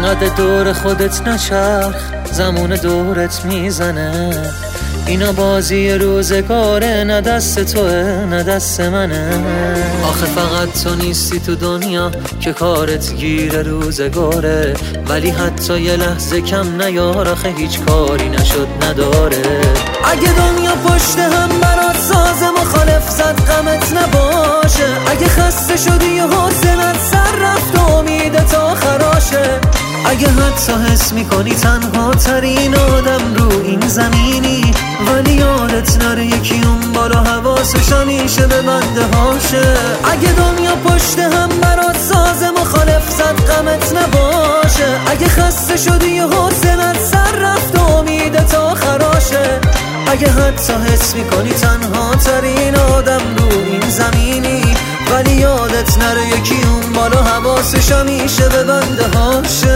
انقدر دور خودت نچرخ، زمان دورت میزنه. اینا بازی روزگاره، نه دست توه نه دست منه. آخه فقط تو نیستی تو دنیا که کارت گیر روزگاره، ولی حتی یه لحظه کم نیار، آخه هیچ کاری نشد نداره. اگه دنیا پشت هم برات ساز مخالف زد غمت نباشه، اگه خسته شدی و حوصلت سر رفت و امید تا خراشه، اگه حتی حس میکنی تنها ترین آدم رو این زمینی، ولی یادت نره یکی اون بالا حواسش همیشه به بنده هاشه. اگه دنیا پشت هم برات ساز مخالف زد غمت نباشه، اگه خسته شدی و حوصلت سر رفت و امید تا خراشه، اگه حتی حس میکنی تنها ترین آدم رو این زمینی، ولی یادت نره یکی اون بالا حواسش همیشه به بنده هاشه.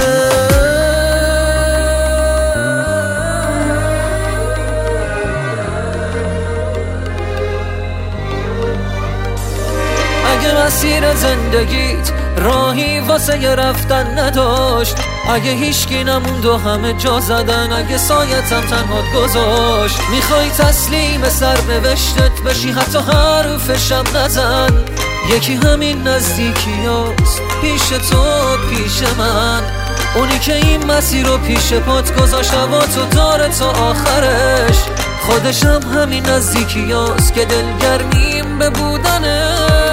اگه مسیر زندگیت راهی واسه ی رفتن نداشت، اگه هیچکی نموند و همه جا زدن، اگه سایتم تنهات گذاشت، میخوای تسلیم سرنوشتت بشی حتی حرفشم نزن، یکی همین نزدیکیاست پیش تو پیش من، اونی که این مسیر رو پیش پات گذاشت و تو داره تا آخرش، خودشم همین نزدیکیاست که دلگرمیم به بودنه.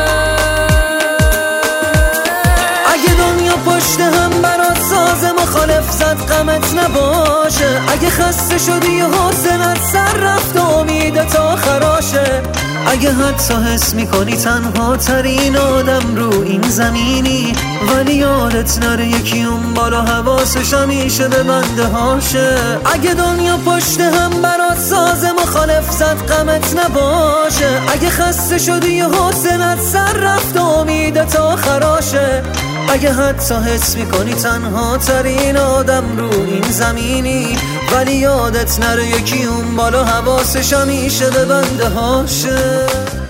اگه دنیا پشت هم برات ساز مخالف زد غمت نباشه، اگه خسته شدی و حوصلت سر رفت و امید تا خراشه، اگه حتی حس میکنی تنها ترین آدم رو این زمینی، ولی یادت نره یکی اون بالا حواسش همیشه به بنده هاشه. اگه دنیا پشت هم برات ساز مخالف زد غمت نباشه، اگه خسته شدی و حوصلت سر رفت و امید تا خراشه، اگه حتی حس میکنی تنها ترین آدم رو این زمینی، ولی یادت نره یکی اون بالا حواسش همیشه به بنده هاشه.